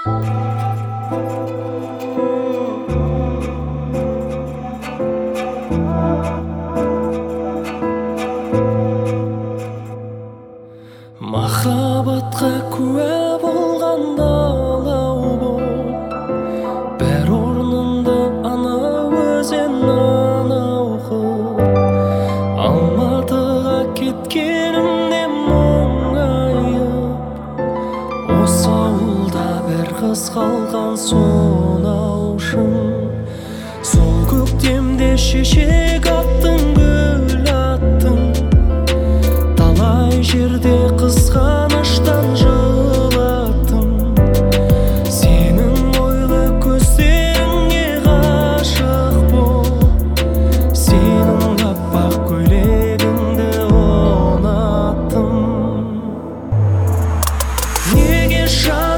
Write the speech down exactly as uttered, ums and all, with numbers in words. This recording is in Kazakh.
Махаббатқа куә болғанда алау боп, бәр орнында анау өзен анау қып. Алматыға кеткенімде мұңайып, осы ауылда бір қыз қалған сонау шын. Сол көктемде шешек аттың, гүл аттың, талай жерде қызғаныштан жылаттым. Сенің ойлы көздеріңе ғашық боп, сенің аппақ көйлегіңді ұнаттым. Неге